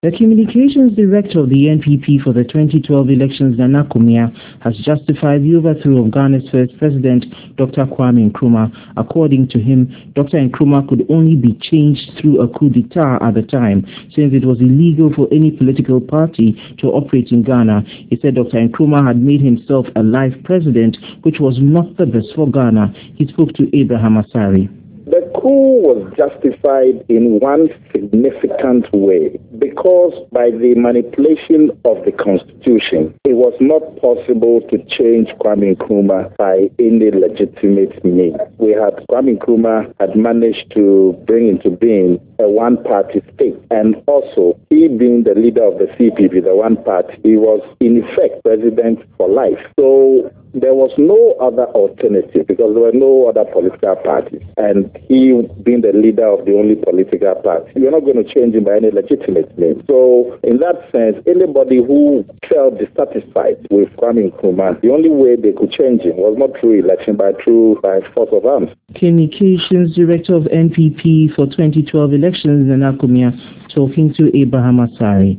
The communications director of the NPP for the 2012 elections, Nana Kumia, has justified the overthrow of Ghana's first president, Dr. Kwame Nkrumah. According to him, Dr. Nkrumah could only be changed through a coup d'etat at the time, since it was illegal for any political party to operate in Ghana. He said Dr. Nkrumah had made himself a life president, which was not the best for Ghana. He spoke to Abraham Asari. The coup was justified in one significant way, because by the manipulation of the constitution, it was not possible to change Kwame Nkrumah by any legitimate means. Kwame Nkrumah had managed to bring into being a one-party state, and also he being the leader of the CPP, the one party, he was in effect president for life. So there was no other alternative because there were no other political parties. And he being the leader of the only political party, you're not going to change him by any legitimate means. So in that sense, anybody who felt dissatisfied with Kwame Nkrumah, the only way they could change him was not through election, but by force of arms. Communications director of NPP for 2012 elections, Nana Kumia, talking to Abraham Asari.